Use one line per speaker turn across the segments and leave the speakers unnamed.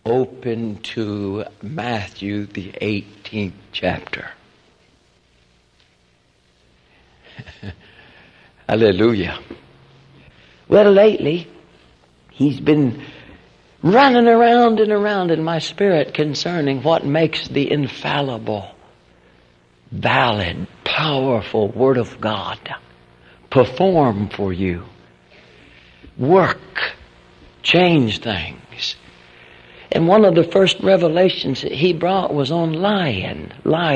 open to Matthew, the 18th chapter. Hallelujah. Well, lately, he's been running around and around in my spirit concerning what makes the infallible, valid, powerful Word of God perform for you, work, change things. And one of the first revelations that he brought was on lying.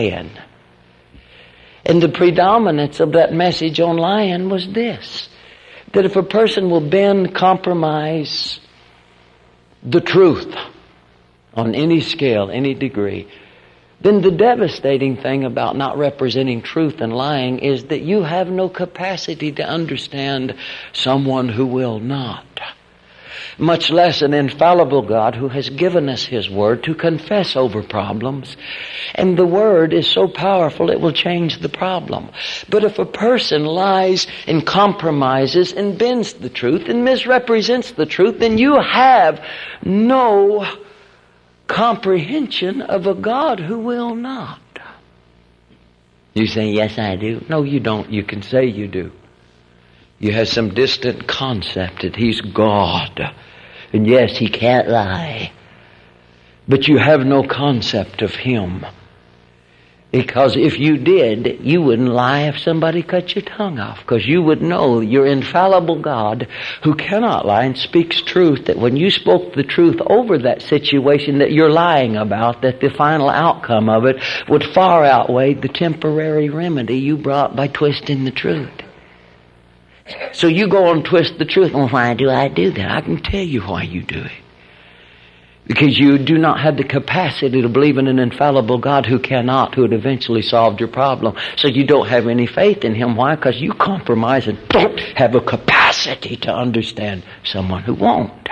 And the predominance of that message on lying was this: that if a person will bend, compromise the truth on any scale, any degree, then the devastating thing about not representing truth and lying is that you have no capacity to understand someone who will not. Much less an infallible God who has given us His Word to confess over problems. And the Word is so powerful it will change the problem. But if a person lies and compromises and bends the truth and misrepresents the truth, then you have no comprehension of a God who will not. You say, yes, I do. No, you don't. You can say you do. You have some distant concept that He's God. And yes, He can't lie. But you have no concept of Him. Because if you did, you wouldn't lie if somebody cut your tongue off. Because you would know your infallible God who cannot lie and speaks truth, that when you spoke the truth over that situation that you're lying about, that the final outcome of it would far outweigh the temporary remedy you brought by twisting the truth. So you go and twist the truth. Well, why do I do that? I can tell you why you do it. Because you do not have the capacity to believe in an infallible God who cannot, who had eventually solved your problem. So you don't have any faith in Him. Why? Because you compromise and don't have a capacity to understand someone who won't.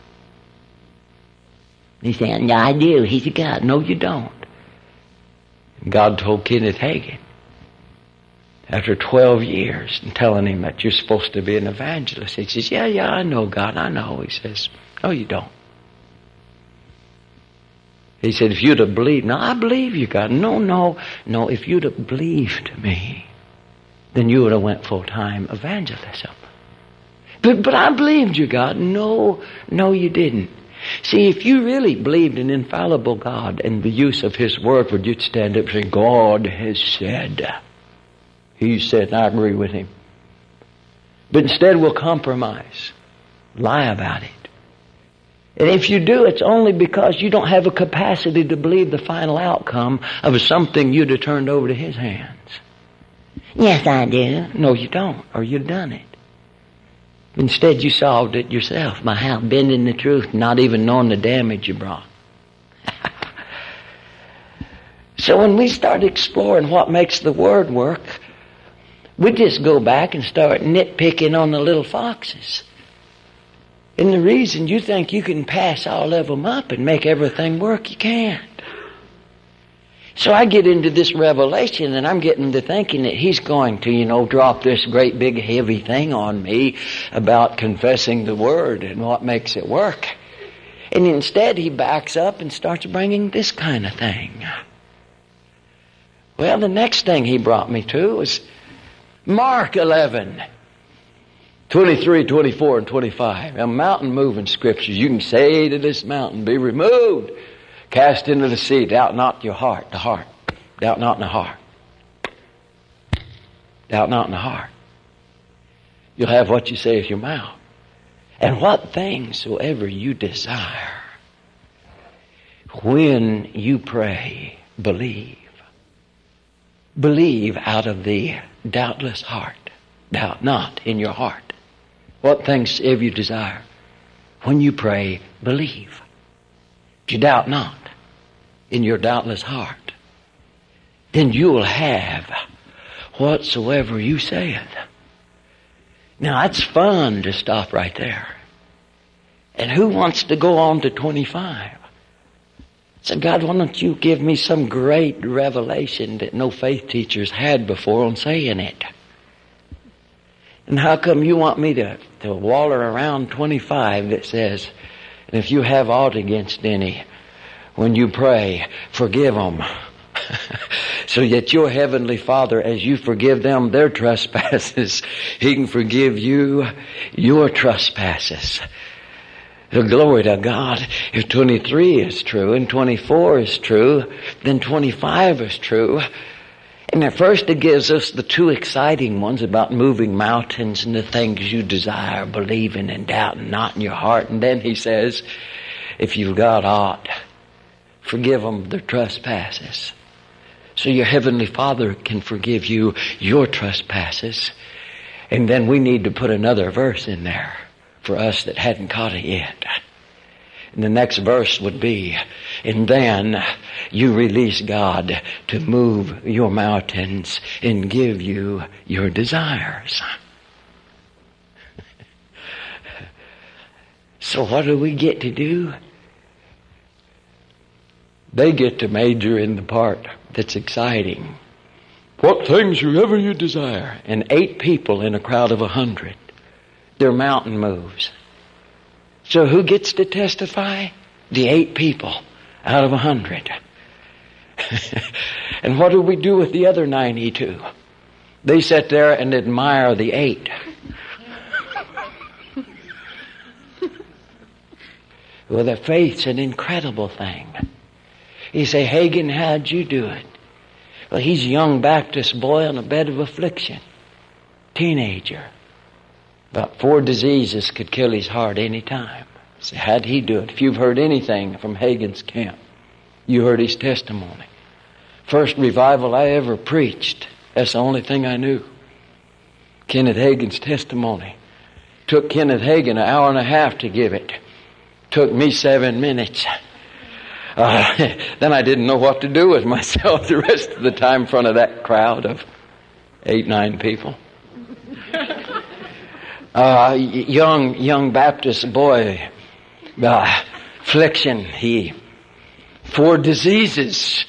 He's saying, yeah, I do. He's a God. No, you don't. God told Kenneth Hagin, after 12 years and telling him that you're supposed to be an evangelist, he says, yeah, I know, God, I know. He says, no, you don't. He said, if you'd have believed, no, I believe you, God. No, if you'd have believed me, then you would have went full-time evangelism. But I believed you, God. No, you didn't. See, if you really believed in infallible God and the use of His Word, would you stand up and say, God has said. He said, and I agree with Him. But instead we'll compromise, lie about it. And if you do, it's only because you don't have a capacity to believe the final outcome of something you'd have turned over to His hands. Yes, I do. No, you don't, or you've done it. Instead, you solved it yourself by how? Bending the truth, not even knowing the damage you brought. So when we start exploring what makes the Word work, we just go back and start nitpicking on the little foxes. And the reason you think you can pass all of them up and make everything work, you can't. So I get into this revelation and I'm getting to thinking that He's going to, drop this great big heavy thing on me about confessing the Word and what makes it work. And instead He backs up and starts bringing this kind of thing. Well, the next thing He brought me to was Mark 11, 23, 24, and 25. Now, mountain moving scriptures. You can say to this mountain, be removed, cast into the sea. Doubt not your heart, the heart. Doubt not in the heart. Doubt not in the heart. You'll have what you say with your mouth. And what things soever you desire, when you pray, believe. Believe out of the doubtless heart. Doubt not in your heart. What things ever you desire, when you pray, believe. If you doubt not in your doubtless heart, then you will have whatsoever you saith. Now that's fun to stop right there. And who wants to go on to 25? So God, why don't you give me some great revelation that no faith teachers had before on saying it? And how come you want me to waller around 25 that says, And if you have aught against any, when you pray, forgive them. So that your heavenly Father, as you forgive them their trespasses, He can forgive you your trespasses. So glory to God. If 23 is true and 24 is true, then 25 is true. And at first it gives us the two exciting ones about moving mountains and the things you desire, believing and doubting not in your heart. And then He says, if you've got aught, forgive them their trespasses. So your heavenly Father can forgive you your trespasses. And then we need to put another verse in there for us that hadn't caught it yet. And the next verse would be, and then you release God to move your mountains and give you your desires. So what do we get to do? They get to major in the part that's exciting. What things soever you desire. And 8 people in a crowd of 100. Their mountain moves. So who gets to testify? The 8 people out of 100. And what do we do with the other 92? They sit there and admire the 8. Well, the faith's an incredible thing. You say, Hagin, how'd you do it? Well, he's a young Baptist boy on a bed of affliction. Teenager. About 4 diseases could kill his heart any time. So how'd he do it? If you've heard anything from Hagin's camp, you heard his testimony. First revival I ever preached. That's the only thing I knew. Kenneth Hagin's testimony. Took Kenneth Hagin an hour and a half to give it. Took me 7 minutes. Then I didn't know what to do with myself the rest of the time in front of that crowd of 8, 9 people. Young Baptist boy, affliction, 4 diseases.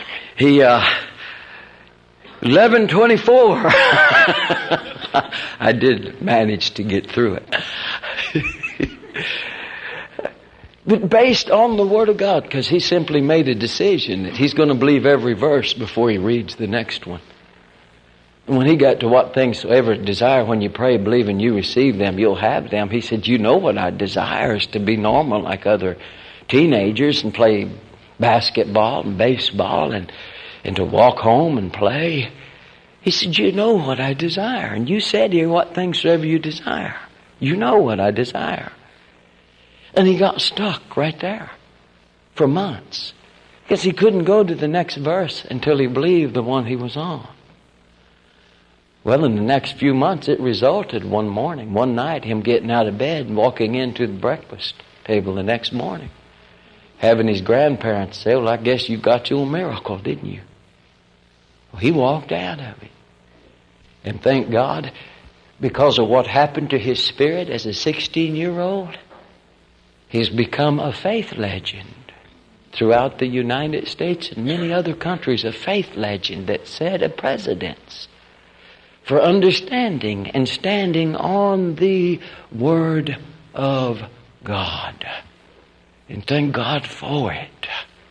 11:24. I did manage to get through it. But based on the Word of God, because he simply made a decision that he's going to believe every verse before he reads the next one. And when he got to what things soever desire, when you pray, believing you receive them, you'll have them. He said, you know what I desire is to be normal like other teenagers and play basketball and baseball and to walk home and play. He said, you know what I desire. And you said here, what things soever you desire. You know what I desire. And he got stuck right there for months. Because he couldn't go to the next verse until he believed the one he was on. Well, in the next few months, it resulted one night, him getting out of bed and walking into the breakfast table the next morning. Having his grandparents say, well, I guess you got your miracle, didn't you? Well, he walked out of it. And thank God, because of what happened to his spirit as a 16-year-old, he's become a faith legend throughout the United States and many other countries, a faith legend that set a precedence for understanding and standing on the Word of God. And thank God for it.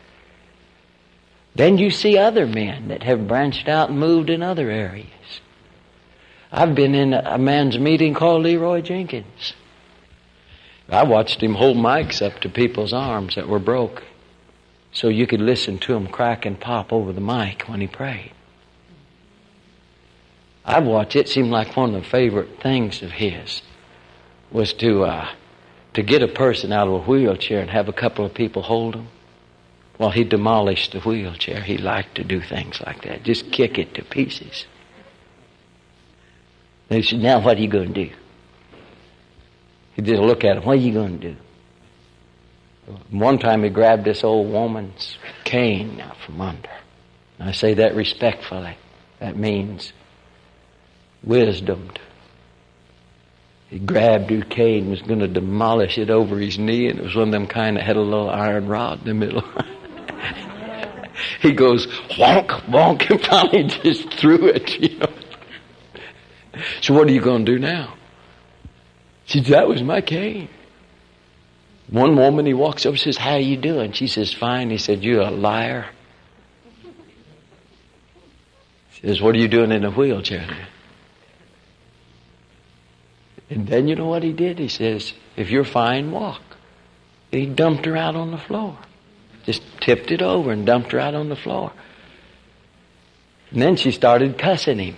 Then you see other men that have branched out and moved in other areas. I've been in a man's meeting called Leroy Jenkins. I watched him hold mics up to people's arms that were broke so you could listen to him crack and pop over the mic when he prayed. I've watched it. Seemed like one of the favorite things of his was to get a person out of a wheelchair and have a couple of people hold him while he demolished the wheelchair. He liked to do things like that. Just kick it to pieces. They said, now what are you going to do? He did a look at him. What are you going to do? One time he grabbed this old woman's cane out from under. And I say that respectfully. That means wisdom. He grabbed her cane and was going to demolish it over his knee, and it was one of them kind that had a little iron rod in the middle. He goes, wonk, wonk, and finally just threw it, you know. So what are you going to do now? She said, that was my cane. One woman, he walks over and says, how you doing? She says, fine. He said, you're a liar. He says, what are you doing in a wheelchair? And then you know what he did? He says, if you're fine, walk. And he dumped her out on the floor. Just tipped it over and dumped her out on the floor. And then she started cussing him.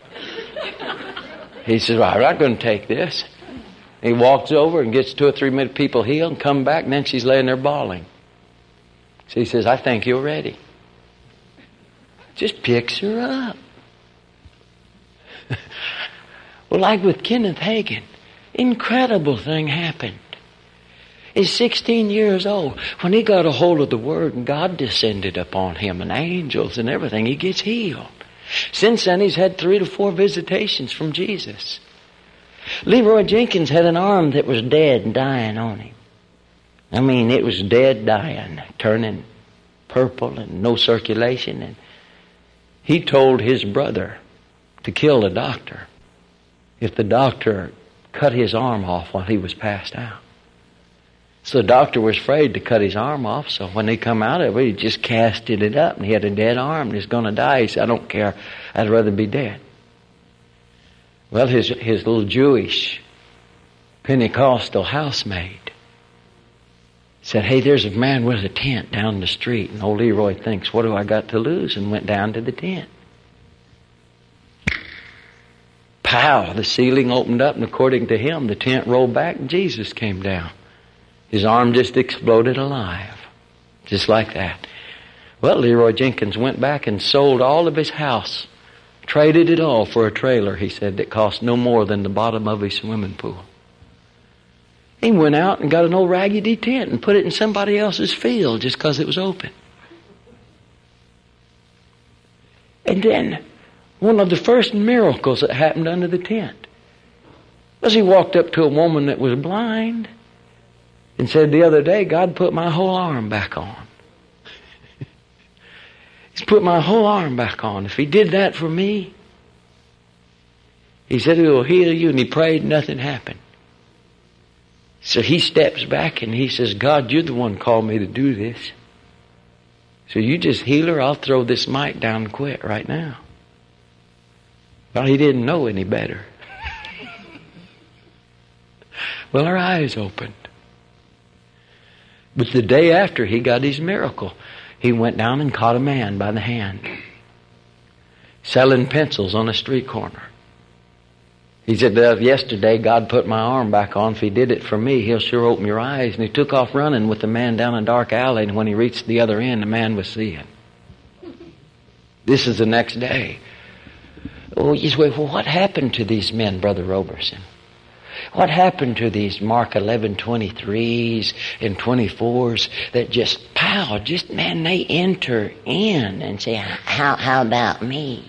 He says, well, I'm not going to take this. He walks over and gets 2 or 3 minute people healed and come back, and then she's laying there bawling. So he says, I think you're ready. Just picks her up. Well, like with Kenneth Hagin, incredible thing happened. He's 16 years old. When he got a hold of the Word and God descended upon him and angels and everything, he gets healed. Since then, he's had 3 to 4 visitations from Jesus. Leroy Jenkins had an arm that was dead and dying on him. I mean, it was dead, dying, turning purple and no circulation. And he told his brother to kill the doctor if the doctor cut his arm off while he was passed out. So the doctor was afraid to cut his arm off, so when they come out of it, he just casted it up, and he had a dead arm, and he's going to die. He said, I don't care. I'd rather be dead. Well, his little Jewish Pentecostal housemaid said, hey, there's a man with a tent down the street. And old Leroy thinks, what do I got to lose? And went down to the tent. Pow! The ceiling opened up, and according to him, the tent rolled back, and Jesus came down. His arm just exploded alive. Just like that. Well, Leroy Jenkins went back and sold all of his house. Traded it all for a trailer, he said, that cost no more than the bottom of his swimming pool. He went out and got an old raggedy tent and put it in somebody else's field just because it was open. And then, one of the first miracles that happened under the tent was he walked up to a woman that was blind and said, the other day, God put my whole arm back on. He's put my whole arm back on. If he did that for me, he said he will heal you, and he prayed, nothing happened. So he steps back and he says, God, you're the one called me to do this. So you just heal her, I'll throw this mic down and quit right now. Well, he didn't know any better. Well, her eyes opened. But the day after he got his miracle, he went down and caught a man by the hand, selling pencils on a street corner. He said, yesterday God put my arm back on. If he did it for me, he'll sure open your eyes. And he took off running with the man down a dark alley, and when he reached the other end, the man was seeing. This is the next day. Oh, you say, well, what happened to these men, Brother Roberson? What happened to these Mark 11:23s and 24s that just, man, they enter in and say, how about me?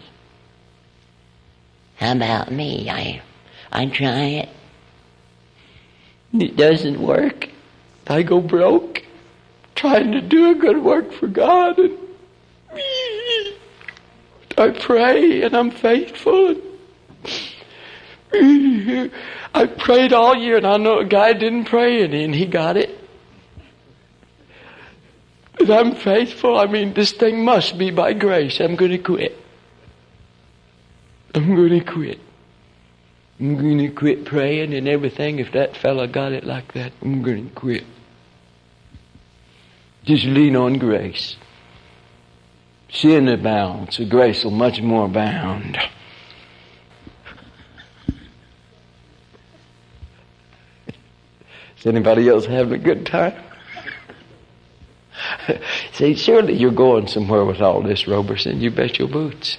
How about me? I try it. It doesn't work. I go broke trying to do a good work for God. And I pray and I'm faithful. I prayed all year, and I know a guy didn't pray any, and he got it. And I'm faithful. I mean, this thing must be by grace. I'm going to quit. I'm going to quit. I'm going to quit praying and everything. If that fella got it like that, I'm going to quit. Just lean on grace. Sin abounds, so grace will much more abound. Is anybody else having a good time? See, surely you're going somewhere with all this, Roberson. You bet your boots.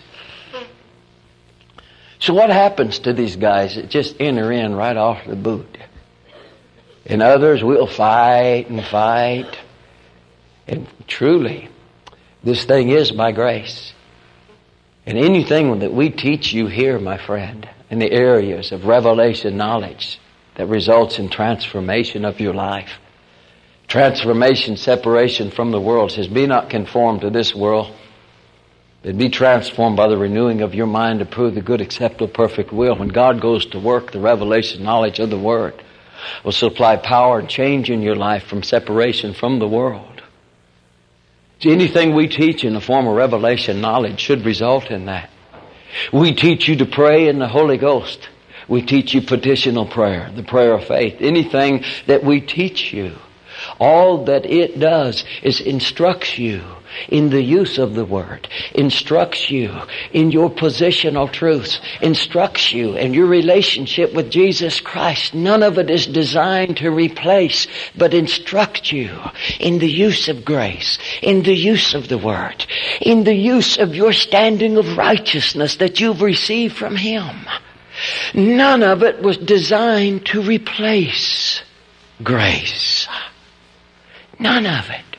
So what happens to these guys that just enter in right off the boot? And others will fight and fight. And truly, this thing is by grace. And anything that we teach you here, my friend, in the areas of revelation knowledge that results in transformation of your life, transformation, separation from the world, says, be not conformed to this world, but be transformed by the renewing of your mind to prove the good, acceptable, perfect will. When God goes to work, the revelation knowledge of the Word, will supply power and change in your life from separation from the world. See, anything we teach in the form of revelation knowledge should result in that. We teach you to pray in the Holy Ghost. We teach you petitional prayer, the prayer of faith. Anything that we teach you, all that it does is instructs you in the use of the Word, instructs you in your positional truths, instructs you in your relationship with Jesus Christ. None of it is designed to replace, but instruct you in the use of grace, in the use of the Word, in the use of your standing of righteousness that you've received from Him. None of it was designed to replace grace. None of it.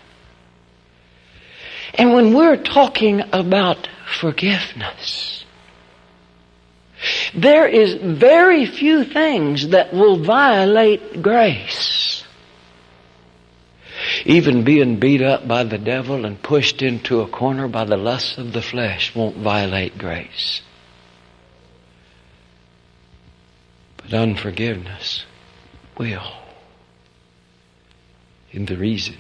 And when we're talking about forgiveness, there is very few things that will violate grace. Even being beat up by the devil and pushed into a corner by the lusts of the flesh won't violate grace. But unforgiveness will. And the reason,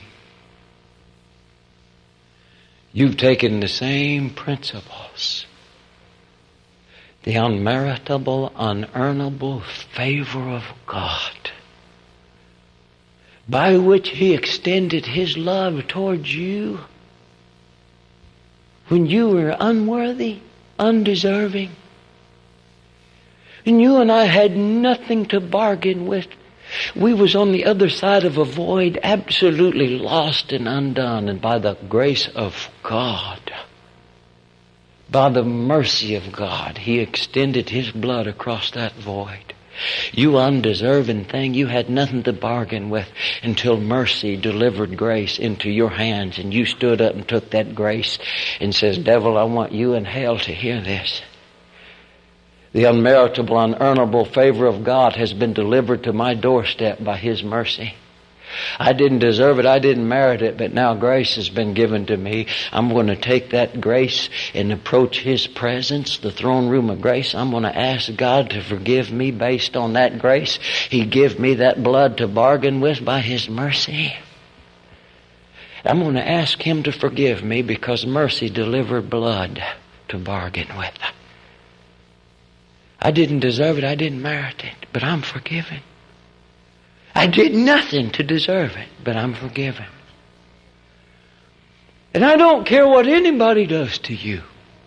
you've taken the same principles, the unmeritable, unearnable favor of God, by which He extended His love towards you when you were unworthy, undeserving, and you and I had nothing to bargain with. We was on the other side of a void, absolutely lost and undone. And by the grace of God, by the mercy of God, He extended His blood across that void. You undeserving thing, you had nothing to bargain with until mercy delivered grace into your hands. And you stood up and took that grace and says, devil, I want you in hell to hear this. The unmeritable, unearnable favor of God has been delivered to my doorstep by His mercy. I didn't deserve it. I didn't merit it, but now grace has been given to me. I'm going to take that grace and approach His presence, the throne room of grace. I'm going to ask God to forgive me based on that grace. He gave me that blood to bargain with by His mercy. I'm going to ask Him to forgive me because mercy delivered blood to bargain with. I didn't deserve it. I didn't merit it, but I'm forgiven. I did nothing to deserve it, but I'm forgiven. And I don't care what anybody does to you.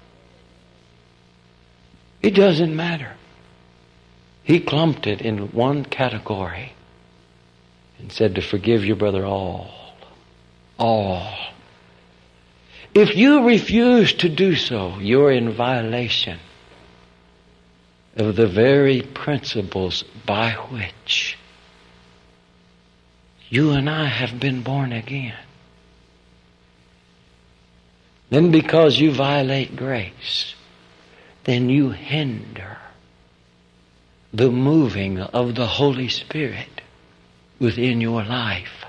It doesn't matter. He clumped it in one category and said to forgive your brother all. All. If you refuse to do so, you're in violation of the very principles by which you and I have been born again. Then because you violate grace, then you hinder the moving of the Holy Spirit within your life.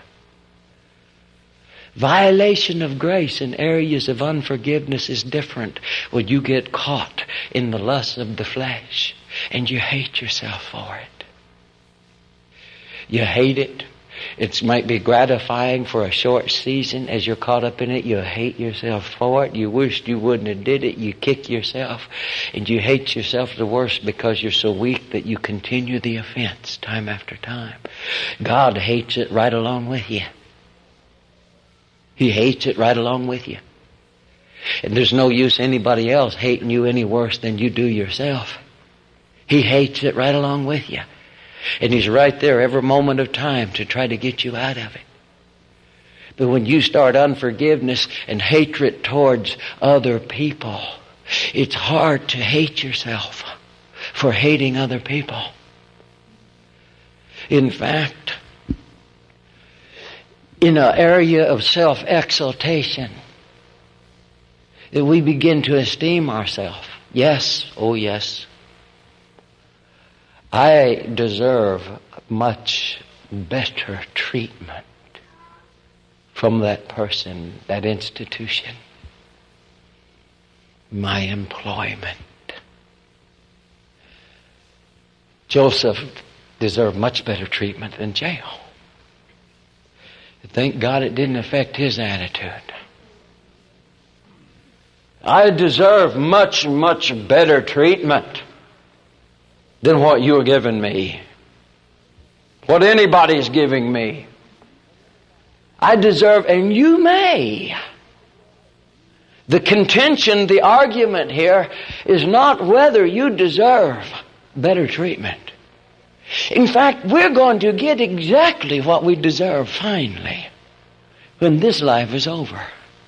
Violation of grace in areas of unforgiveness is different when you get caught in the lust of the flesh and you hate yourself for it. You hate it. It might be gratifying for a short season. As you're caught up in it, you hate yourself for it. You wished you wouldn't have did it. You kick yourself and you hate yourself the worst because you're so weak that you continue the offense time after time. God hates it right along with you. He hates it right along with you. And there's no use anybody else hating you any worse than you do yourself. He hates it right along with you. And He's right there every moment of time to try to get you out of it. But when you start unforgiveness and hatred towards other people, it's hard to hate yourself for hating other people. In fact, in an area of self-exaltation, that we begin to esteem ourselves. Yes, oh yes, I deserve much better treatment from that person, that institution, my employment. Joseph deserve much better treatment than jail. Thank God it didn't affect his attitude. I deserve much, much better treatment than what you're giving me. What anybody's giving me. I deserve, and you may. The contention, the argument here is not whether you deserve better treatment. In fact, we're going to get exactly what we deserve finally when this life is over.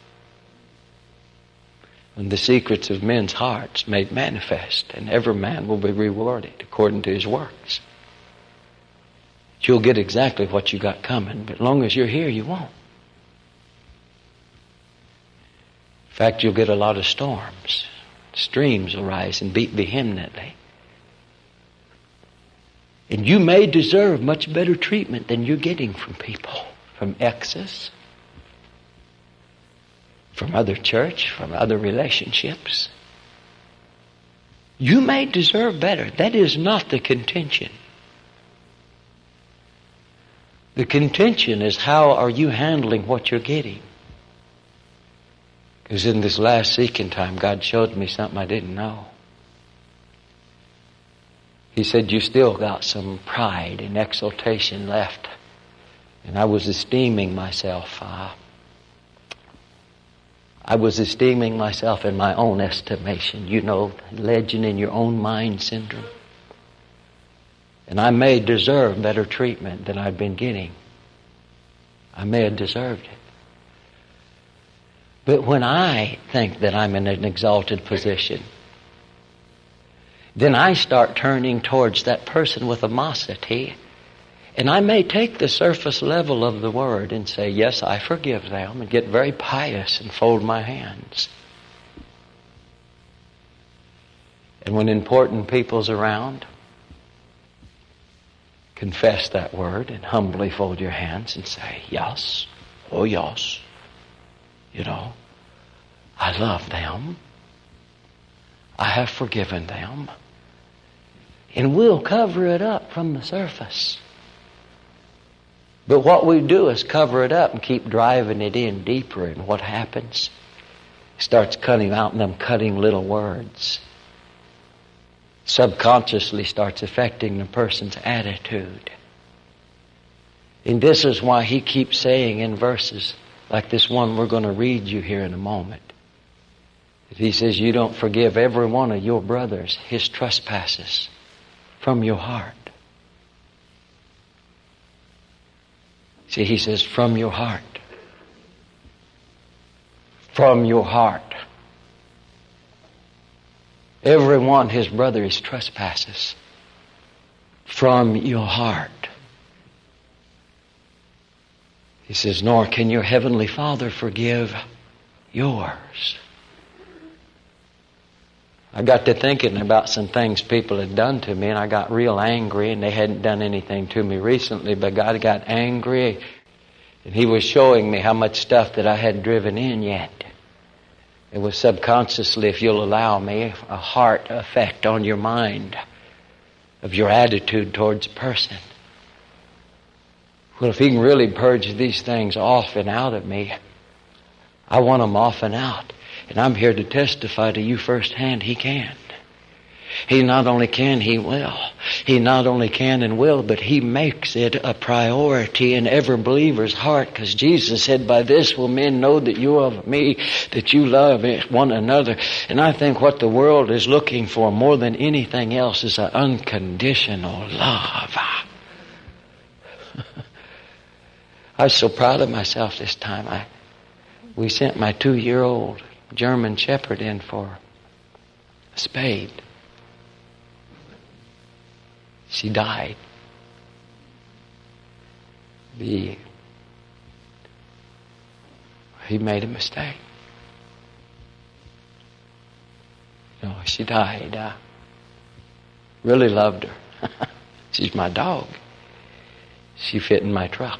When the secrets of men's hearts made manifest, and every man will be rewarded according to his works. You'll get exactly what you got coming, but as long as you're here, you won't. In fact, you'll get a lot of storms. Streams will rise and beat vehemently. And you may deserve much better treatment than you're getting from people, from exes, from other church, from other relationships. You may deserve better. That is not the contention. The contention is how are you handling what you're getting? Because in this last seeking time, God showed me something I didn't know. He said, you still got some pride and exultation left. And I was esteeming myself. I was esteeming myself in my own estimation. You know, legend in your own mind syndrome. And I may deserve better treatment than I've been getting. I may have deserved it. But when I think that I'm in an exalted position, then I start turning towards that person with animosity. And I may take the surface level of the word and say, yes, I forgive them, and get very pious and fold my hands. And when important people's around, confess that word and humbly fold your hands and say, yes, oh yes, you know, I love them. I have forgiven them. And we'll cover it up from the surface. But what we do is cover it up and keep driving it in deeper. And what happens? It starts cutting out in them cutting little words. Subconsciously starts affecting the person's attitude. And this is why he keeps saying in verses like this one we're going to read you here in a moment. That he says you don't forgive every one of your brothers his trespasses from your heart. See, he says from your heart. From your heart. Every one his brother his trespasses. From your heart. He says, nor can your heavenly Father forgive yours. I got to thinking about some things people had done to me, and I got real angry, and they hadn't done anything to me recently, but God got angry, and he was showing me how much stuff that I hadn't driven in yet. It was subconsciously, if you'll allow me, a heart effect on your mind of your attitude towards a person. Well, if he can really purge these things off and out of me, I want them off and out. And I'm here to testify to you firsthand, he can. He not only can, he will. He not only can and will, but he makes it a priority in every believer's heart. Because Jesus said, by this will men know that you are of me, that you love one another. And I think what the world is looking for more than anything else is an unconditional love. I was so proud of myself this time. We sent my 2-year-old German Shepherd in for a spade. She died. He made a mistake. No, she died. I really loved her. She's my dog. She fit in my truck.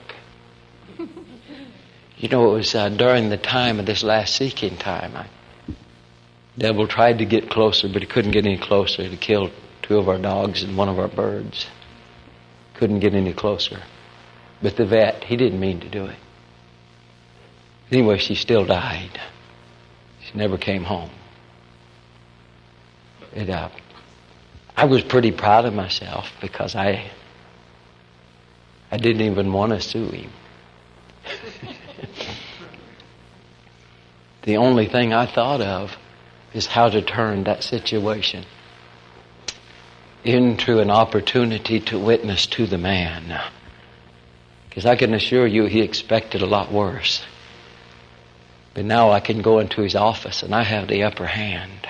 You know, it was during the time of this last seeking time. The devil tried to get closer, but he couldn't get any closer. He killed 2 of our dogs and 1 of our birds. Couldn't get any closer. But the vet, he didn't mean to do it. Anyway, she still died. She never came home. I was pretty proud of myself because I didn't even want to sue him. The only thing I thought of is how to turn that situation into an opportunity to witness to the man. Because I can assure you he expected a lot worse. But now I can go into his office and I have the upper hand.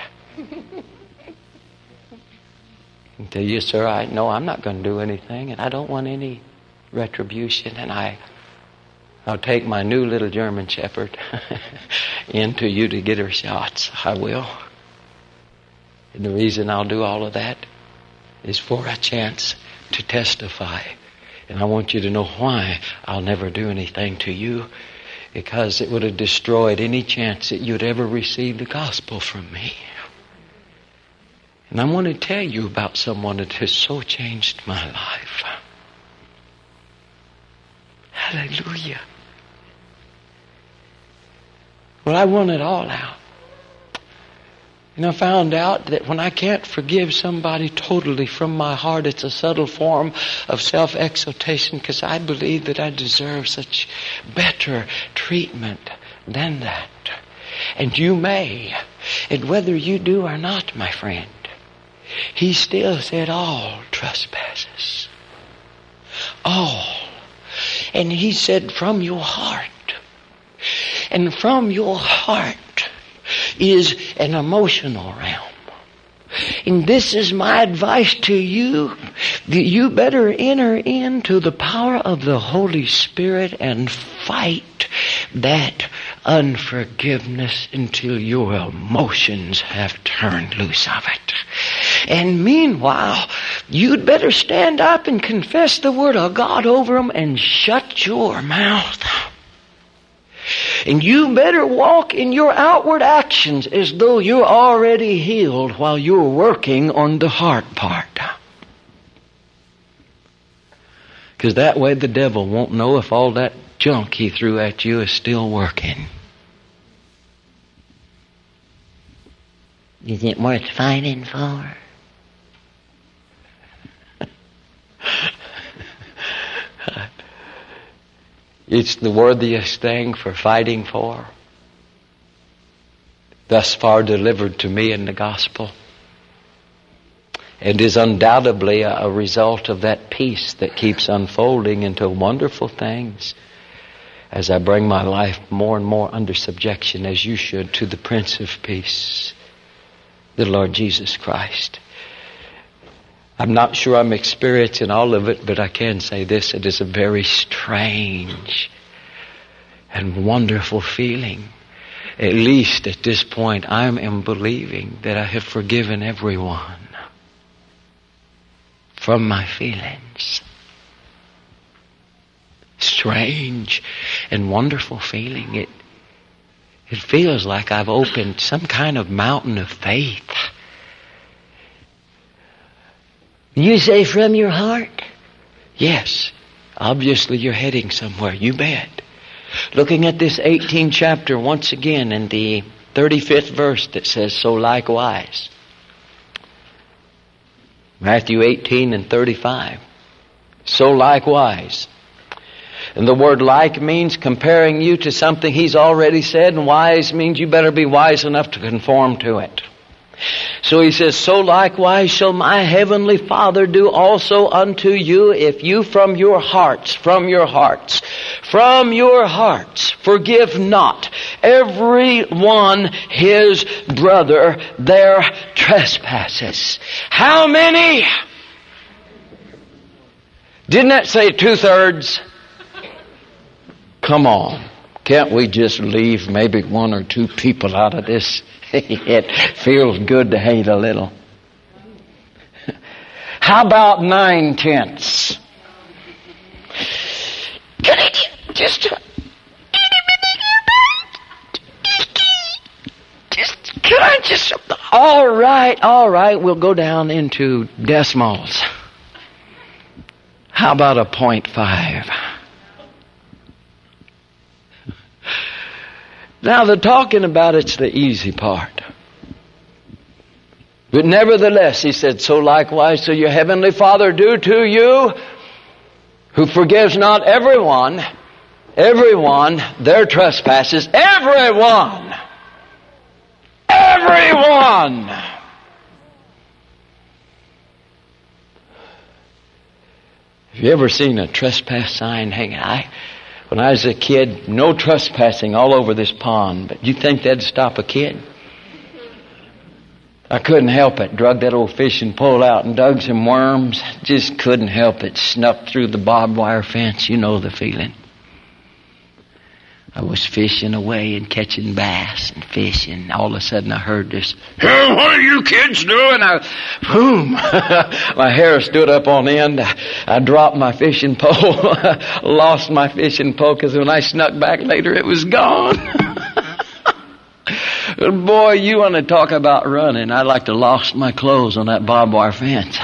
And tell you, sir, I'm not going to do anything and I don't want any retribution, and I'll take my new little German Shepherd into you to get her shots. I will. And the reason I'll do all of that is for a chance to testify. And I want you to know why I'll never do anything to you, because it would have destroyed any chance that you'd ever receive the gospel from me. And I want to tell you about someone that has so changed my life. Hallelujah. Well, I want it all out. And I found out that when I can't forgive somebody totally from my heart, it's a subtle form of self-exaltation, because I believe that I deserve such better treatment than that. And you may. And whether you do or not, my friend, he still said all trespasses. All. And he said from your heart. And from your heart is an emotional realm. And this is my advice to you, that you better enter into the power of the Holy Spirit and fight that unforgiveness until your emotions have turned loose of it. And meanwhile, you'd better stand up and confess the Word of God over them and shut your mouth. And you better walk in your outward actions as though you're already healed while you're working on the heart part. Because that way the devil won't know if all that junk he threw at you is still working. Is it worth fighting for? It's the worthiest thing for fighting for. Thus far delivered to me in the gospel. And is undoubtedly a result of that peace that keeps unfolding into wonderful things as I bring my life more and more under subjection, as you should, to the Prince of Peace, the Lord Jesus Christ. I'm not sure I'm experiencing all of it, but I can say this: it is a very strange and wonderful feeling. At least at this point, I am believing that I have forgiven everyone from my feelings. Strange and wonderful feeling. It feels like I've opened some kind of mountain of faith. You say from your heart? Yes. Obviously you're heading somewhere. You bet. Looking at this 18th chapter once again in the 35th verse that says, so likewise. Matthew 18 and 35. So likewise. And the word like means comparing you to something he's already said, and wise means you better be wise enough to conform to it. So he says, so likewise shall my heavenly Father do also unto you, if you from your hearts, forgive not every one his brother their trespasses. How many? Didn't that say 2/3? Come on. Can't we just leave maybe one or two people out of this? It feels good to hate a little. How about 9/10? All right, we'll go down into decimals. How about a 0.5? Now the talking about it's the easy part. But nevertheless, he said, so likewise shall your heavenly Father do to you, who forgives not everyone their trespasses. Everyone! Have you ever seen a trespass sign hanging? When I was a kid, no trespassing all over this pond. But you think that'd stop a kid? I couldn't help it. Drug that old fishing pole out and dug some worms. Just couldn't help it. Snuck through the barbed wire fence. You know the feeling. I was fishing away and catching bass and fishing. All of a sudden I heard this, "Hey, what are you kids doing?" Boom! My hair stood up on end. I dropped my fishing pole. Lost my fishing pole because when I snuck back later it was gone. Boy, you want to talk about running. I'd like to lost my clothes on that barbed wire fence.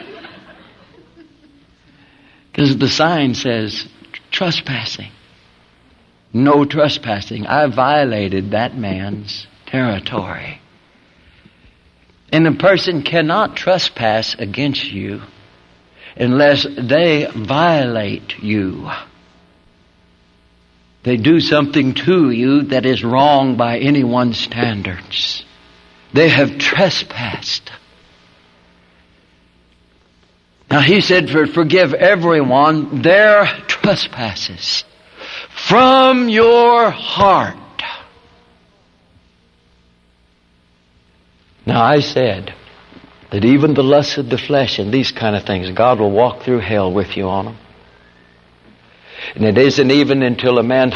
Because the sign says trespassing. No trespassing. I violated that man's territory. And a person cannot trespass against you unless they violate you. They do something to you that is wrong by anyone's standards. They have trespassed. Now he said, forgive everyone their trespasses from your heart. Now I said that even the lusts of the flesh and these kind of things, God will walk through hell with you on them. And it isn't even until a man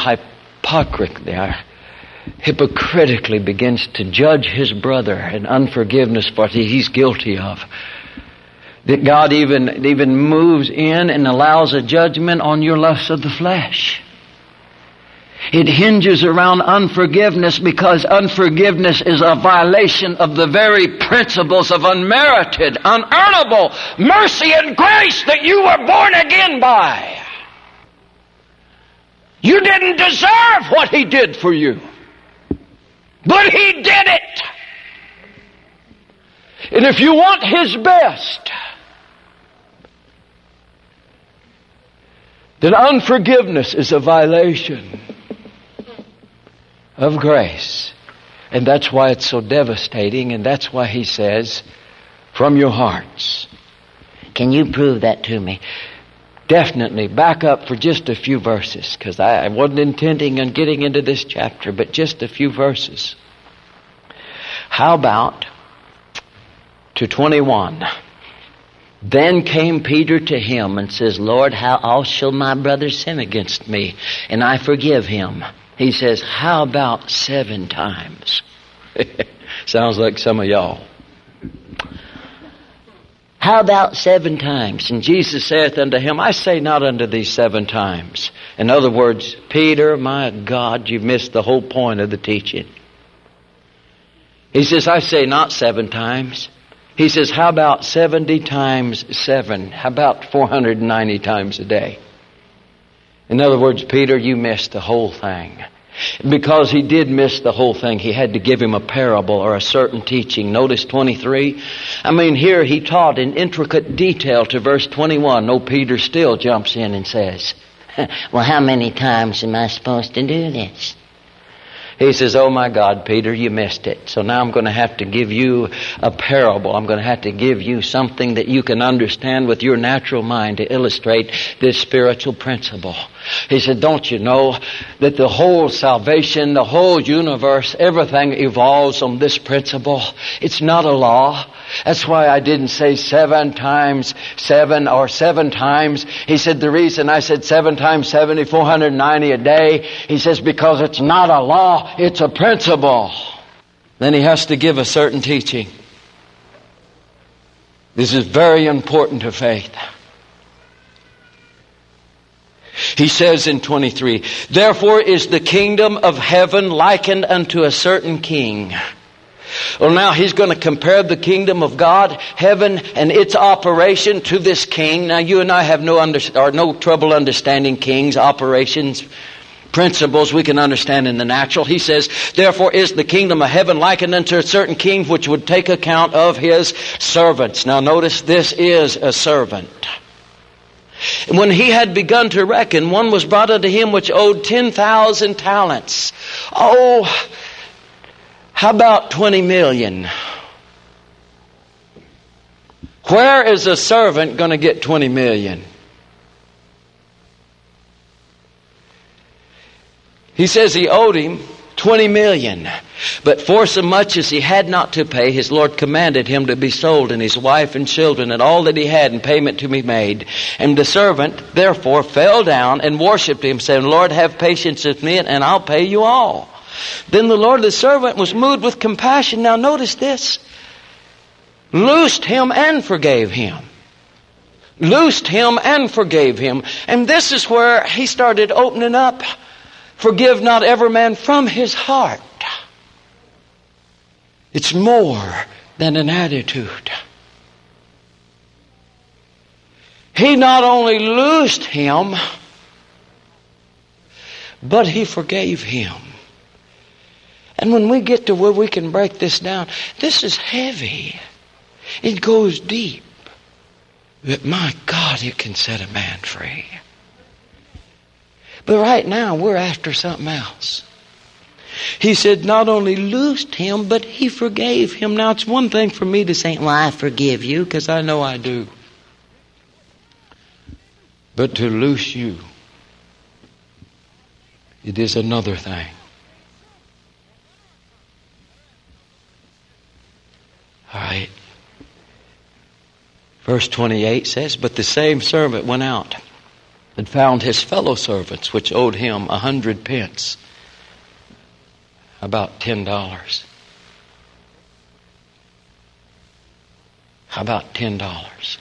hypocritically begins to judge his brother in unforgiveness for what he's guilty of, that God even moves in and allows a judgment on your lusts of the flesh. It hinges around unforgiveness because unforgiveness is a violation of the very principles of unmerited, unearnable mercy and grace that you were born again by. You didn't deserve what He did for you, but He did it. And if you want His best, then unforgiveness is a violation of grace. And that's why it's so devastating, and that's why He says, from your hearts. Can you prove that to me? Definitely. Back up for just a few verses, because I wasn't intending on getting into this chapter, but just a few verses. How about to 21? Then came Peter to him and says, Lord, how else shall my brother sin against me, and I forgive him? He says, how about 7 times? Sounds like some of y'all. How about 7 times? And Jesus saith unto him, I say not unto thee 7 times. In other words, Peter, my God, you've missed the whole point of the teaching. He says, I say not 7 times. He says, how about 70 times 7? How about 490 times a day? In other words, Peter, you missed the whole thing. Because he did miss the whole thing, he had to give him a parable or a certain teaching. Notice 23. I mean, here he taught in intricate detail to verse 21. Oh, Peter still jumps in and says, well, how many times am I supposed to do this? He says, oh my God, Peter, you missed it. So now I'm going to have to give you a parable. I'm going to have to give you something that you can understand with your natural mind to illustrate this spiritual principle. He said, don't you know that the whole salvation, the whole universe, everything evolves on this principle? It's not a law. That's why I didn't say 7 times 7 or 7 times. He said, the reason I said 7 times 70, 490 a day, he says, because it's not a law, it's a principle. Then he has to give a certain teaching. This is very important to faith. He says in 23, therefore is the kingdom of heaven likened unto a certain king, Well, now he's going to compare the kingdom of God, heaven, and its operation to this king. Now you and I have no trouble understanding kings, operations, principles we can understand in the natural. He says, therefore is the kingdom of heaven likened unto a certain king which would take account of his servants. Now notice, this is a servant. And when he had begun to reckon, one was brought unto him which owed 10,000 talents. Oh, how about 20 million? Where is a servant going to get 20 million? He says he owed him 20 million. But for so much as he had not to pay, his Lord commanded him to be sold, and his wife and children, and all that he had, in payment to be made. And the servant, therefore, fell down and worshipped him, saying, Lord, have patience with me, and I'll pay you all. Then the Lord of the servant was moved with compassion. Now notice this. Loosed him and forgave him. Loosed him and forgave him. And this is where he started opening up. Forgive not every man from his heart. It's more than an attitude. He not only loosed him, but he forgave him. And when we get to where we can break this down, this is heavy. It goes deep. But my God, it can set a man free. But right now, we're after something else. He said not only loosed him, but he forgave him. Now, it's one thing for me to say, well, I forgive you, because I know I do. But to loose you, it is another thing. All right. Verse 28 says, but the same servant went out and found his fellow servants, which owed him 100 pence. About $10. How about $10?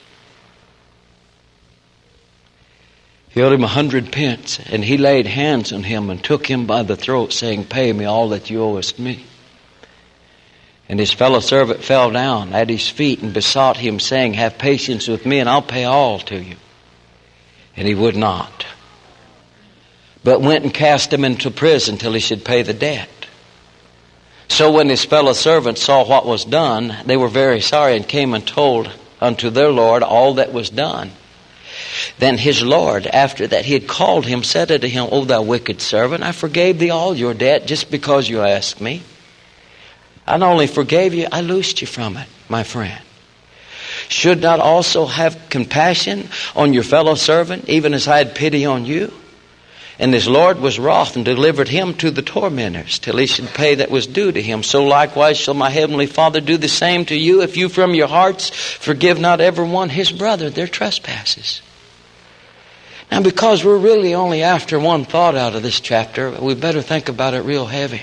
He owed him 100 pence, and he laid hands on him and took him by the throat, saying, pay me all that you owest me. And his fellow servant fell down at his feet and besought him, saying, have patience with me, and I'll pay all to you. And he would not, but went and cast him into prison till he should pay the debt. So when his fellow servants saw what was done, they were very sorry, and came and told unto their Lord all that was done. Then his Lord, after that he had called him, said unto him, O thou wicked servant, I forgave thee all your debt just because you asked me. I not only forgave you, I loosed you from it, my friend. Should not also have compassion on your fellow servant, even as I had pity on you? And his Lord was wroth and delivered him to the tormentors till he should pay that was due to him. So likewise shall my heavenly Father do the same to you, if you from your hearts forgive not every one his brother their trespasses. Now, because we're really only after one thought out of this chapter, we better think about it real heavy.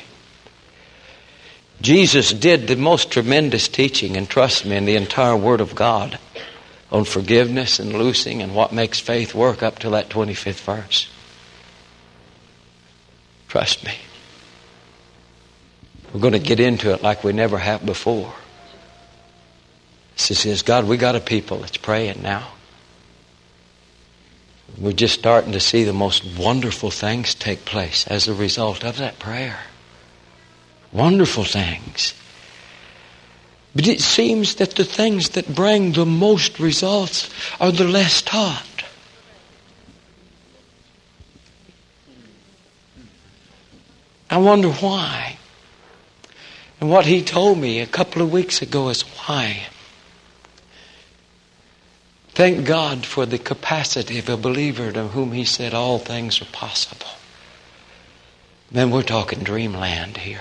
Jesus did the most tremendous teaching, and trust me, in the entire Word of God on forgiveness and loosing and what makes faith work up to that 25th verse. Trust me. We're going to get into it like we never have before. This is, God, we got a people that's praying now. We're just starting to see the most wonderful things take place as a result of that prayer. Wonderful things. But it seems that the things that bring the most results are the less taught. I wonder why. And what he told me a couple of weeks ago is why. Thank God for the capacity of a believer to whom he said all things are possible. Man, we're talking dreamland here.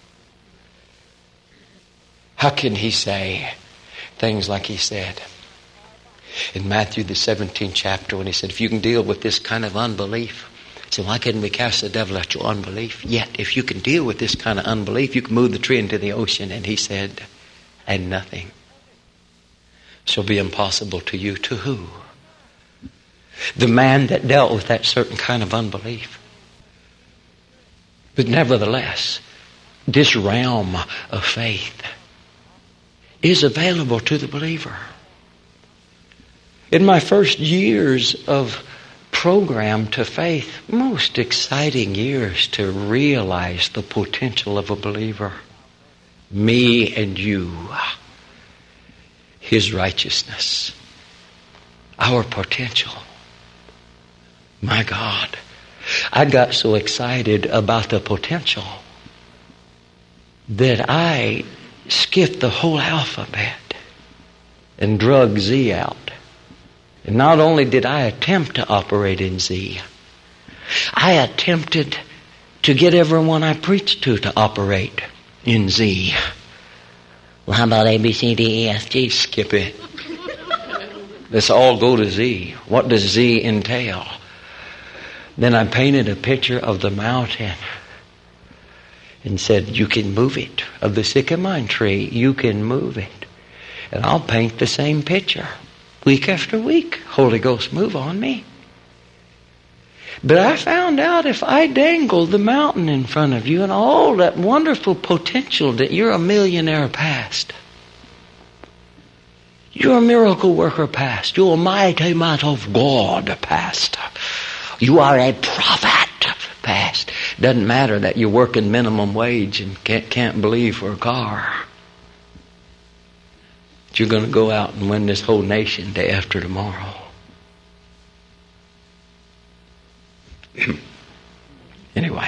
How can he say things like he said in Matthew the 17th chapter when he said, if you can deal with this kind of unbelief, so why couldn't we cast the devil out your unbelief? Yet, if you can deal with this kind of unbelief, you can move the tree into the ocean. And he said, and nothing shall be impossible to you. To who? The man that dealt with that certain kind of unbelief. But nevertheless, this realm of faith is available to the believer. In my first years of program to faith, most exciting years to realize the potential of a believer. Me and you. His righteousness. Our potential. My God. I got so excited about the potential that I skipped the whole alphabet and drug Z out. And not only did I attempt to operate in Z, I attempted to get everyone I preached to operate in Z. Well, how about A, B, C, D, E, F, G? Skip it. Let's all go to Z. What does Z entail? Then I painted a picture of the mountain and said, you can move it. Of the sycamore tree, you can move it. And I'll paint the same picture. Week after week, Holy Ghost, move on me. But I found out if I dangled the mountain in front of you and all that wonderful potential that you're a millionaire past, you're a miracle worker past, you're a mighty man of God past, you are a prophet past. Doesn't matter that you're working minimum wage and can't believe for a car. You're going to go out and win this whole nation day after tomorrow. Anyway,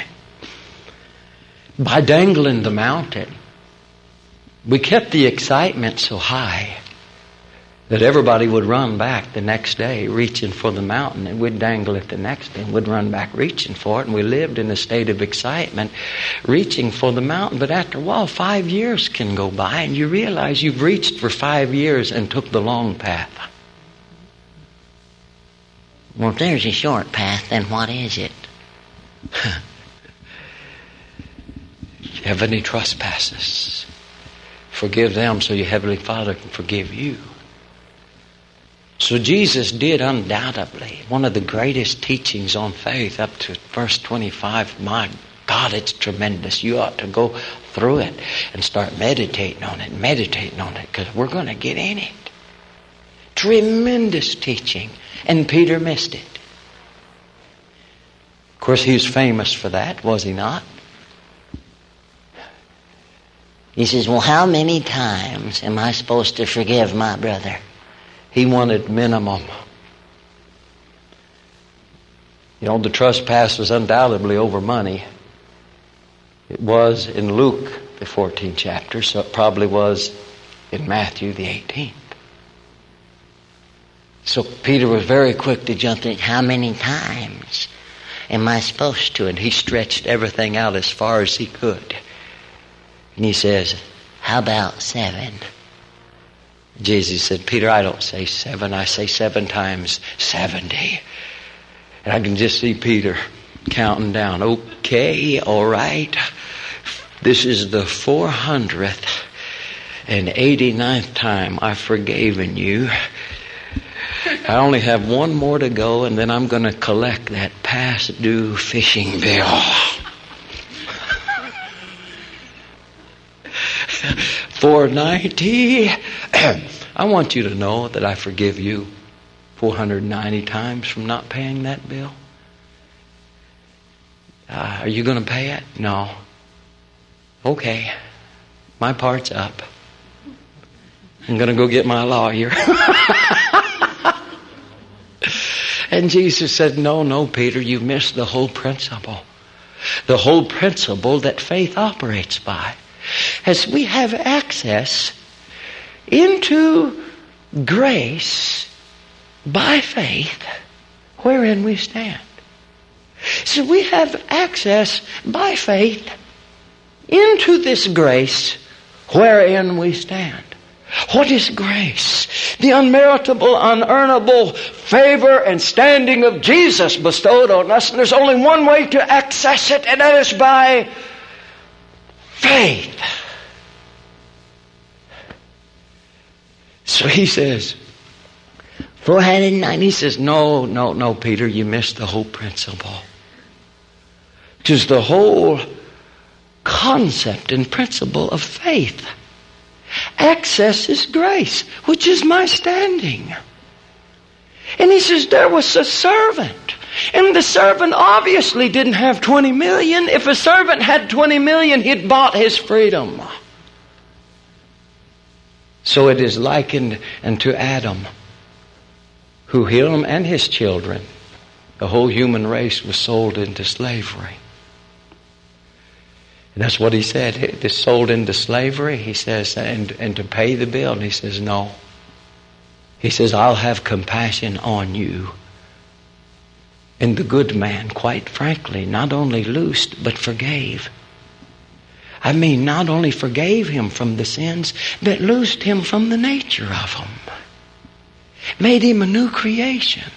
by dangling the mountain, we kept the excitement so high that everybody would run back the next day reaching for the mountain, and we'd dangle it the next day and we'd run back reaching for it, and we lived in a state of excitement reaching for the mountain. But after a while, 5 years can go by and you realize you've reached for 5 years and took the long path. Well, if there's a short path, then what is it? You have any trespasses? Forgive them so your Heavenly Father can forgive you. So Jesus did undoubtedly one of the greatest teachings on faith up to verse 25. My God, it's tremendous. You ought to go through it and start meditating on it, because we're going to get in it. Tremendous teaching. And Peter missed it. Of course, he was famous for that, was he not? He says, well, how many times am I supposed to forgive my brother? He wanted minimum. You know, the trespass was undoubtedly over money. It was in Luke, the 14th chapter, so it probably was in Matthew, the 18th. So Peter was very quick to jump in. How many times am I supposed to? And he stretched everything out as far as he could. And he says, how about 7? Jesus said, Peter, I don't say 7. I say 7 times 70. And I can just see Peter counting down. Okay, all right. This is the 489th time I've forgiven you. I only have one more to go, and then I'm going to collect that past due fishing bill. $490. I want you to know that I forgive you 490 times from not paying that bill. Are you going to pay it? No. Okay. My part's up. I'm going to go get my lawyer. And Jesus said, no, Peter, you missed the whole principle. The whole principle that faith operates by. As we have access into grace by faith wherein we stand. So we have access by faith into this grace wherein we stand. What is grace? The unmeritable, unearnable favor and standing of Jesus bestowed on us. And there's only one way to access it, and that is by faith. So he says, 490. He says, no, Peter, you missed the whole principle. Because the whole concept and principle of faith excess is grace, which is my standing. And he says, there was a servant. And the servant obviously didn't have 20 million. If a servant had 20 million, he'd bought his freedom. So it is likened unto Adam, who him and his children, the whole human race was sold into slavery. And that's what he said. They're sold into slavery, he says, and to pay the bill. And he says, no. He says, I'll have compassion on you. And the good man, quite frankly, not only loosed, but forgave. I mean, not only forgave him from the sins, but loosed him from the nature of them. Made him a new creation.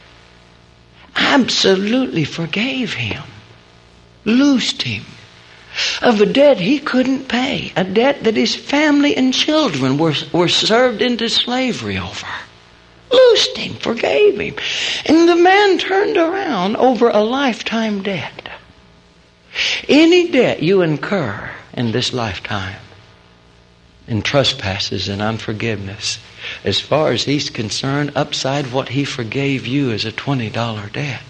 Absolutely forgave him. Loosed him of a debt he couldn't pay. A debt that his family and children were served into slavery over. Loosed him, forgave him. And the man turned around over a lifetime debt. Any debt you incur in this lifetime, in trespasses and unforgiveness, as far as he's concerned, upside what he forgave you is a $20 debt.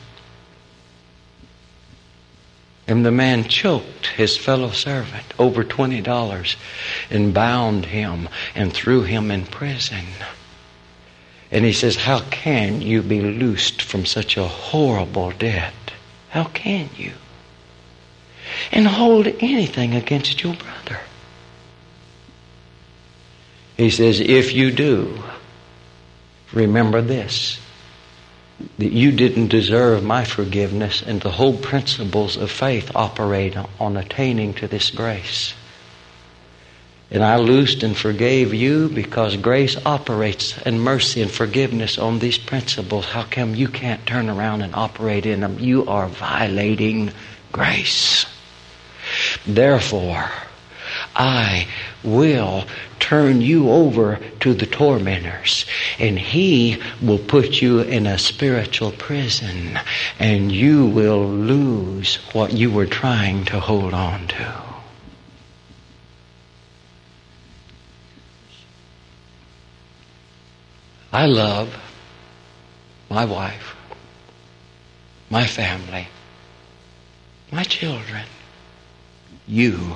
And the man choked his fellow servant over $20 and bound him and threw him in prison. And he says, how can you be loosed from such a horrible debt? How can you? And hold anything against your brother? He says, if you do, remember this, that you didn't deserve my forgiveness, and the whole principles of faith operate on attaining to this grace. And I loosed and forgave you because grace operates and mercy and forgiveness on these principles. How come you can't turn around and operate in them? You are violating grace. Therefore, I will turn you over to the tormentors, and he will put you in a spiritual prison, and you will lose what you were trying to hold on to. I love my wife, my family, my children, you,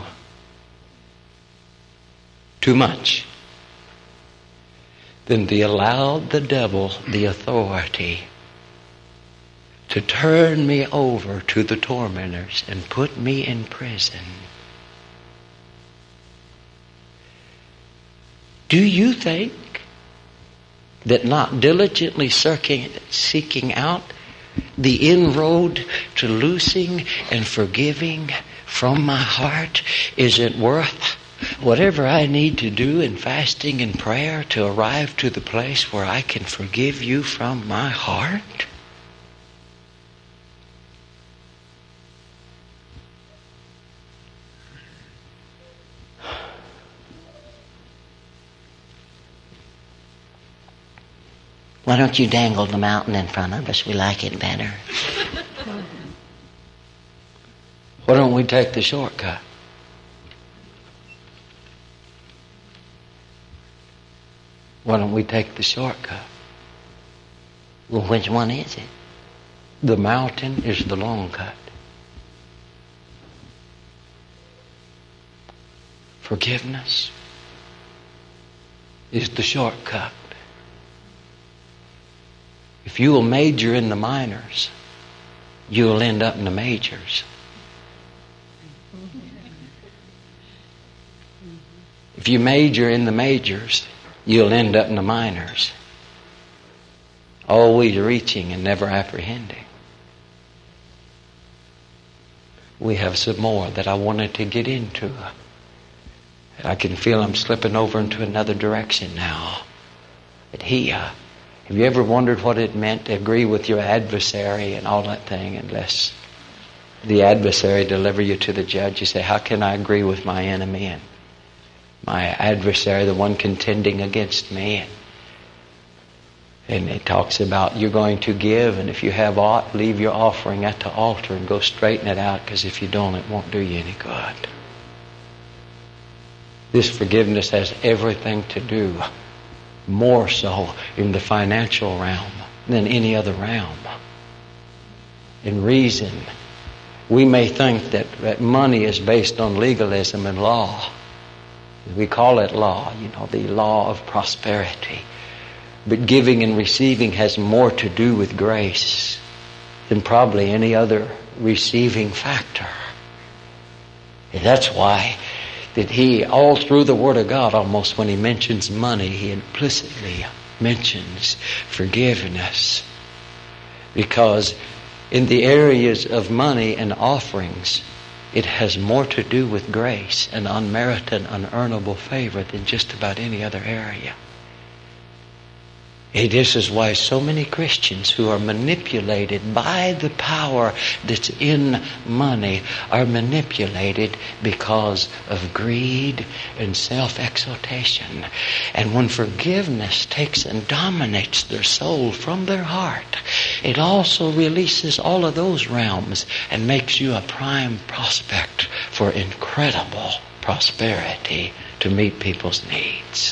too much than to allow the devil the authority to turn me over to the tormentors and put me in prison. Do you think that not diligently seeking out the inroad to loosing and forgiving from my heart isn't worth whatever I need to do in fasting and prayer to arrive to the place where I can forgive you from my heart? Why don't you dangle the mountain in front of us? We like it better. Why don't we take the shortcut? Why don't we take the shortcut? Well, which one is it? The mountain is the long cut. Forgiveness is the shortcut. If you will major in the minors, you will end up in the majors. If you major in the majors, you'll end up in the minors. Always reaching and never apprehending. We have some more that I wanted to get into. I can feel I'm slipping over into another direction now. But have you ever wondered what it meant to agree with your adversary and all that thing, unless the adversary deliver you to the judge? You say, how can I agree with my enemy and my adversary, the one contending against me? And it talks about you're going to give, and if you have aught, leave your offering at the altar and go straighten it out, because if you don't, it won't do you any good. This forgiveness has everything to do, more so in the financial realm than any other realm. In reason, we may think that money is based on legalism and law. We call it law, the law of prosperity. But giving and receiving has more to do with grace than probably any other receiving factor. And that's why that he, all through the Word of God, almost when he mentions money, he implicitly mentions forgiveness. Because in the areas of money and offerings, it has more to do with grace and unmerited, unearnable favor than just about any other area. This is why so many Christians who are manipulated by the power that's in money are manipulated because of greed and self-exaltation. And when forgiveness takes and dominates their soul from their heart, it also releases all of those realms and makes you a prime prospect for incredible prosperity to meet people's needs.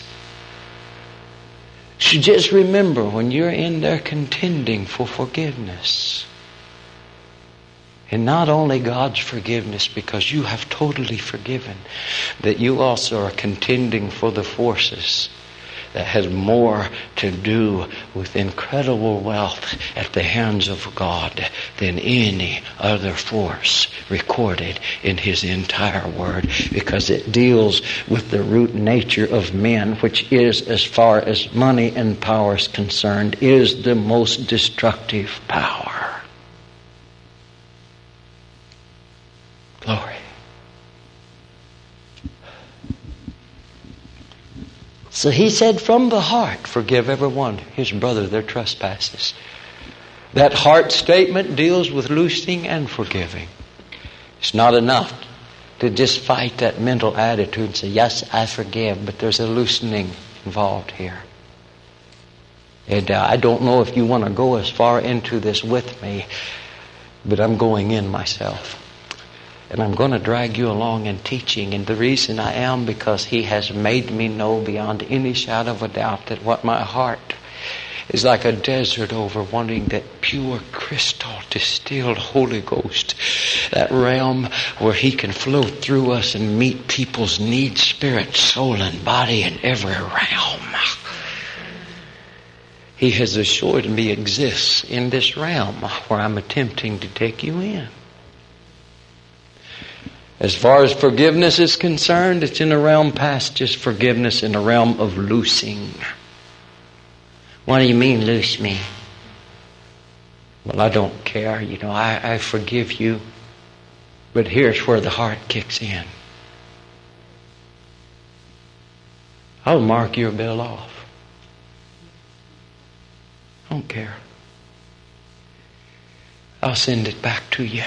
So just remember, when you're in there contending for forgiveness, and not only God's forgiveness because you have totally forgiven, that you also are contending for the forces that has more to do with incredible wealth at the hands of God than any other force recorded in His entire Word, because it deals with the root nature of men, which is, as far as money and power is concerned, is the most destructive power. Glory. So he said, from the heart, forgive everyone his brother their trespasses. That heart statement deals with loosing and forgiving. It's not enough to just fight that mental attitude and say, yes, I forgive, but there's a loosening involved here. And I don't know if you want to go as far into this with me, but I'm going in myself. And I'm going to drag you along in teaching. And the reason I am, because He has made me know beyond any shadow of a doubt that what my heart is like a desert over wanting that pure crystal distilled Holy Ghost, that realm where He can flow through us and meet people's needs, spirit, soul, and body in every realm. He has assured me exists in this realm where I'm attempting to take you in. As far as forgiveness is concerned, it's in a realm past just forgiveness, in a realm of loosing. What do you mean, loose me? Well, I don't care. I forgive you. But here's where the heart kicks in. I'll mark your bill off. I don't care. I'll send it back to you.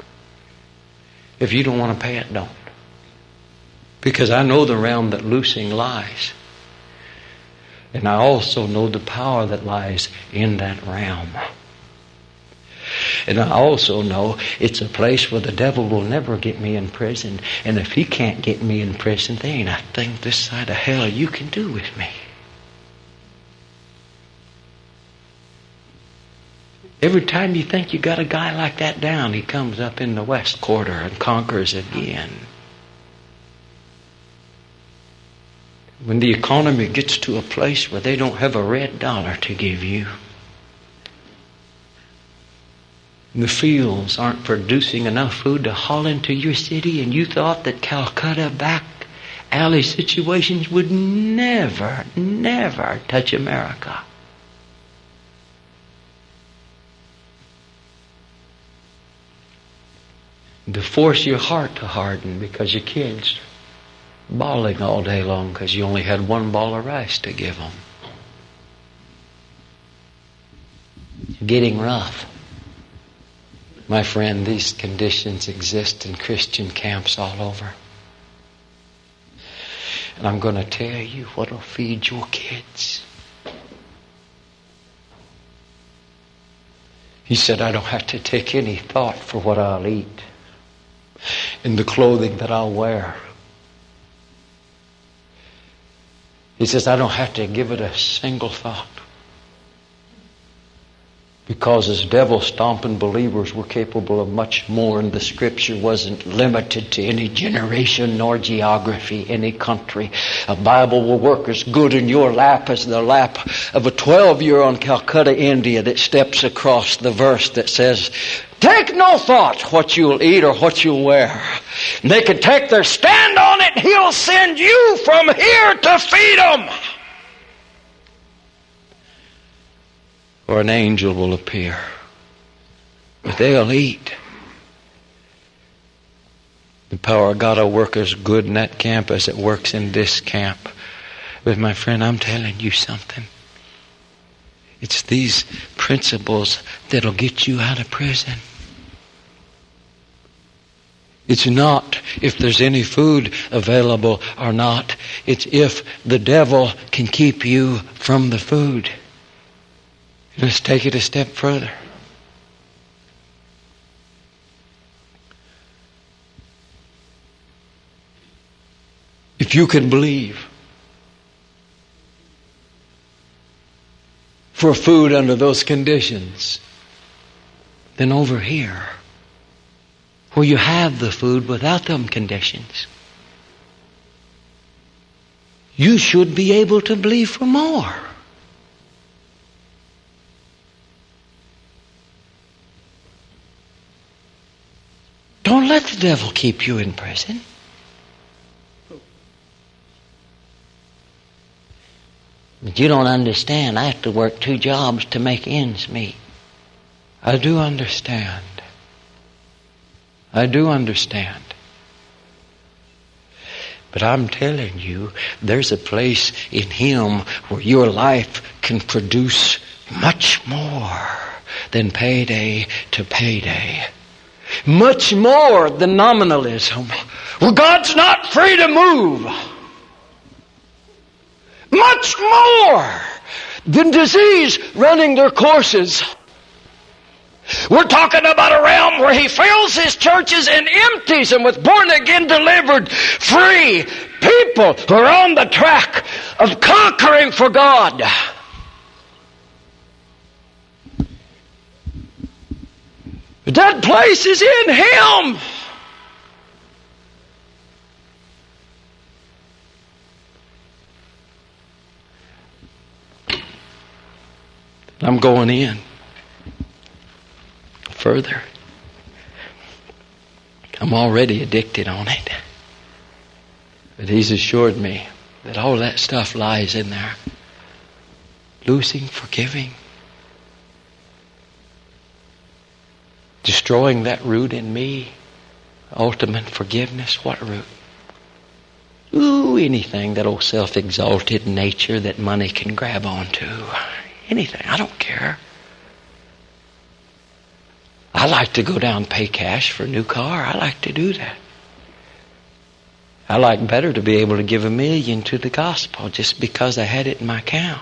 If you don't want to pay it, don't. Because I know the realm that loosing lies. And I also know the power that lies in that realm. And I also know it's a place where the devil will never get me in prison. And if he can't get me in prison, there ain't a thing this side of hell you can do with me. Every time you think you got a guy like that down, he comes up in the West Quarter and conquers again. When the economy gets to a place where they don't have a red dollar to give you, and the fields aren't producing enough food to haul into your city, and you thought that Calcutta back alley situations would never, never touch America. To force your heart to harden because your kids bawling all day long because you only had one ball of rice to give them. It's getting rough. My friend, these conditions exist in Christian camps all over. And I'm going to tell you what'll feed your kids. He said, I don't have to take any thought for what I'll eat and the clothing that I'll wear. He says, I don't have to give it a single thought. Because as devil-stomping believers, we're capable of much more, and the Scripture wasn't limited to any generation nor geography, any country. A Bible will work as good in your lap as the lap of a 12-year-old in Calcutta, India, that steps across the verse that says, take no thought what you'll eat or what you'll wear. And they can take their stand on it. He'll send you from here to feed them. Or an angel will appear. But they'll eat. The power of God will work as good in that camp as it works in this camp. But my friend, I'm telling you something. It's these principles that'll get you out of prison. It's not if there's any food available or not. It's if the devil can keep you from the food. Let's take it a step further. If you can believe for food under those conditions, then over here, where you have the food without them conditions, you should be able to believe for more. Don't let the devil keep you in prison. But you don't understand. I have to work 2 jobs to make ends meet. I do understand. I do understand. But I'm telling you, there's a place in Him where your life can produce much more than payday to payday. Much more than nominalism. Well, God's not free to move. Much more than disease running their courses. We're talking about a realm where He fills His churches and empties them with born-again, delivered, free people who are on the track of conquering for God. That place is in Him. I'm going in further. I'm already addicted on it. But He's assured me that all that stuff lies in there. Losing, forgiving. Destroying that root in me. Ultimate forgiveness. What root? Ooh, anything, that old self-exalted nature that money can grab onto. Anything. I don't care. I like to go down and pay cash for a new car. I like to do that. I like better to be able to give $1 million to the gospel just because I had it in my account.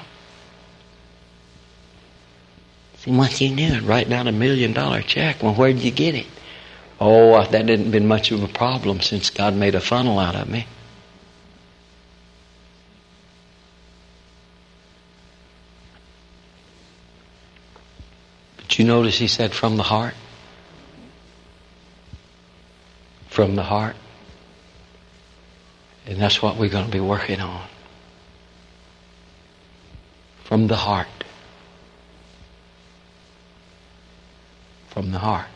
See, once you knew it, write down $1 million check. Well, where'd you get it? Oh, that didn't been much of a problem since God made a funnel out of me. But you notice He said from the heart? From the heart. And that's what we're going to be working on. From the heart. From the heart.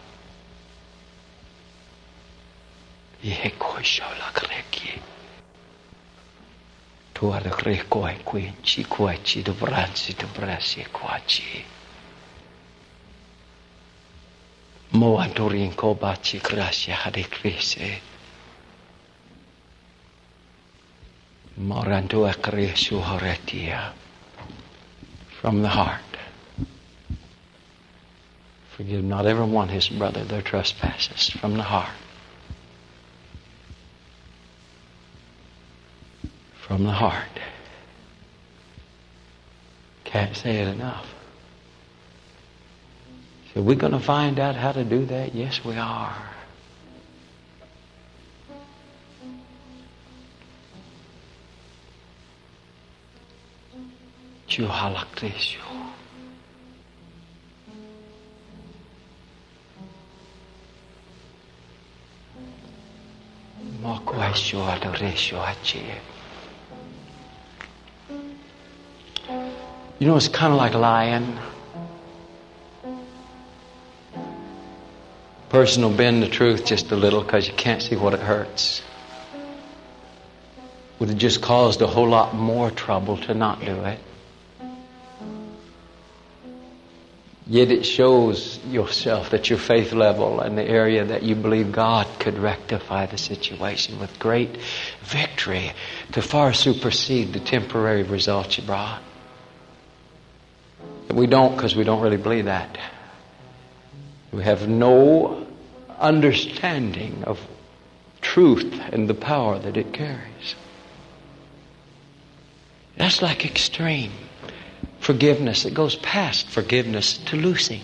From the heart. Forgive not everyone his brother their trespasses. From the heart. From the heart. Can't say it enough. So we're going to find out how to do that? Yes, we are. Juhalaktishu. Makwaishu adoreshu hachi. You know, it's kind of like lying. Person will bend the truth just a little because you can't see what it hurts. Would have just caused a whole lot more trouble to not do it. Yet it shows yourself that your faith level and the area that you believe God could rectify the situation with great victory to far supersede the temporary results you brought. But we don't, because we don't really believe that. We have no understanding of truth and the power that it carries. That's like extreme forgiveness. It goes past forgiveness to loosing.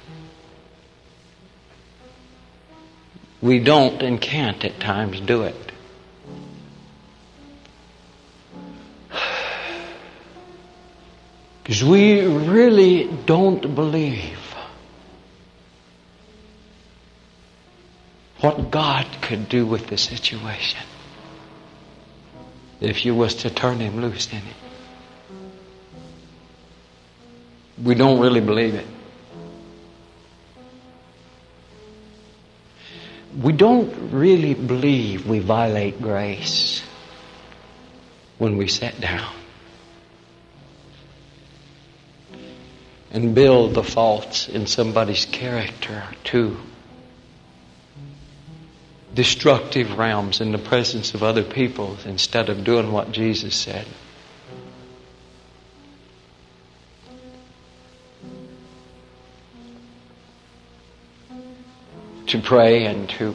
We don't and can't at times do it. Because we really don't believe what God could do with the situation if you was to turn Him loose in it. We don't really believe it. We don't really believe we violate grace when we sit down and build the faults in somebody's character to destructive realms in the presence of other people instead of doing what Jesus said. To pray and to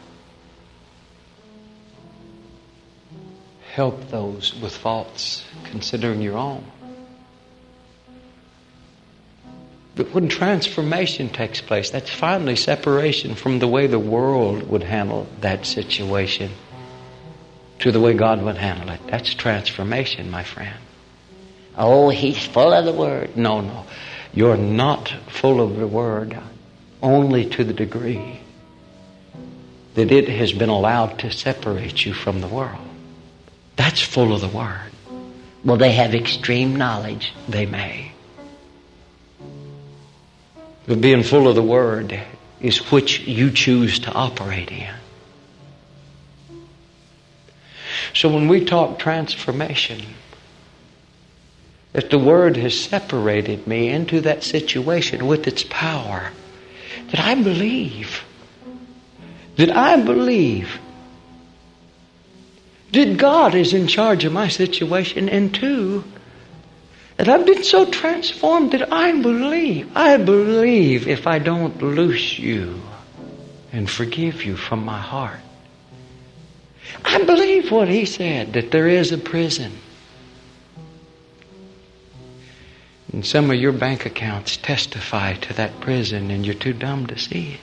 help those with faults, considering your own. But when transformation takes place, that's finally separation from the way the world would handle that situation to the way God would handle it. That's transformation, my friend. Oh, he's full of the Word. No. You're not full of the Word only to the degree that it has been allowed to separate you from the world. That's full of the Word. Well, they have extreme knowledge. They may. But being full of the Word is which you choose to operate in. So when we talk transformation, if the Word has separated me into that situation with its power, that I believe that God is in charge of my situation, and two, that I've been so transformed that I believe if I don't loose you and forgive you from my heart, I believe what He said, that there is a prison. And some of your bank accounts testify to that prison, and you're too dumb to see it.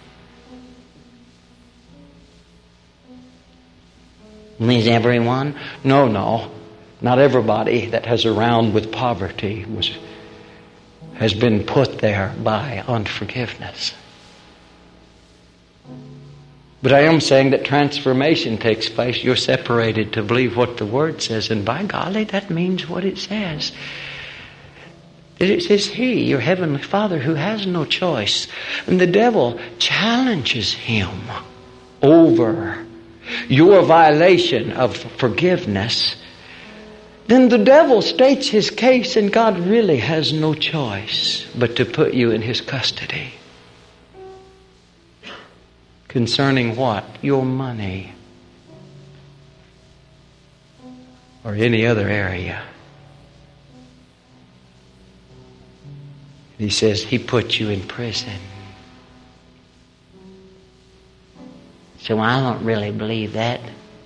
Means everyone? No. Not everybody that has around with poverty has been put there by unforgiveness. But I am saying that transformation takes place. You're separated to believe what the Word says, and by golly, that means what it says. It says He, your Heavenly Father, who has no choice. And the devil challenges Him over your violation of forgiveness. Then the devil states his case, and God really has no choice but to put you in His custody. Concerning what? Your money. Or any other area. He says He put you in prison. So I don't really believe that.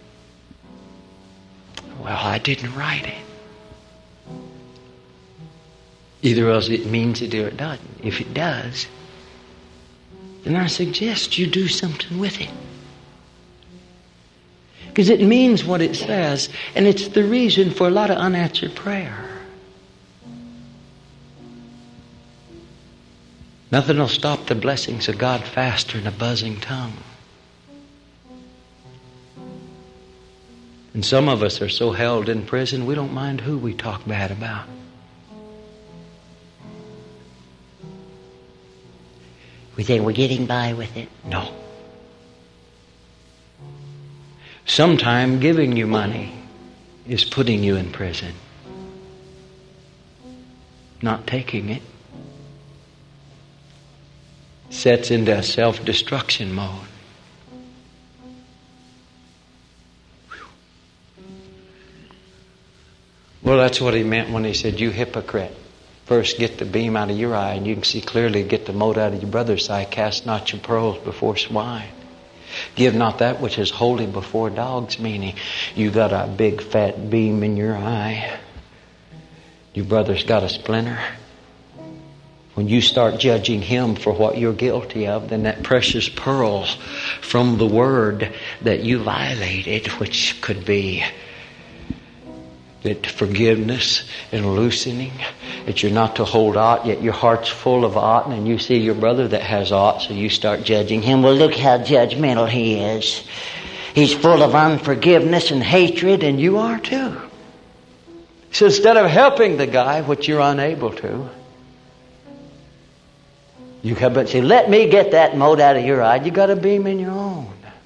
Well, I didn't write it. Either else it means it or it doesn't. If it does, then I suggest you do something with it. Because it means what it says, and it's the reason for a lot of unanswered prayer. Nothing will stop the blessings of God faster than a buzzing tongue. And some of us are so held in prison, we don't mind who we talk bad about. We think we're getting by with it. No. Sometime giving you money is putting you in prison. Not taking it sets into a self-destruction mode. Well, that's what he meant when he said, you hypocrite. First get the beam out of your eye, and you can see clearly, get the mote out of your brother's eye. Cast not your pearls before swine. Give not that which is holy before dogs, meaning you got a big fat beam in your eye. Your brother's got a splinter. When you start judging him for what you're guilty of, then that precious pearl from the word that you violated, which could be that forgiveness and loosening, that you're not to hold aught, yet your heart's full of aught, and you see your brother that has aught, so you start judging him. Well, look how judgmental he is. He's full of unforgiveness and hatred, and you are too. So instead of helping the guy, which you're unable to, you come and say, let me get that mote out of your eye. You got a beam in your own.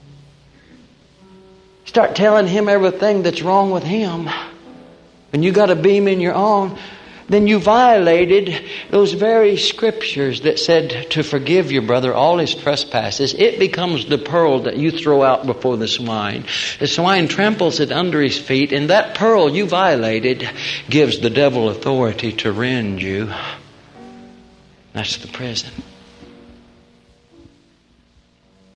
Start telling him everything that's wrong with him. And you got a beam in your own, then you violated those very scriptures that said to forgive your brother all his trespasses. It becomes the pearl that you throw out before the swine. The swine tramples it under his feet, and that pearl you violated gives the devil authority to rend you. That's the prison.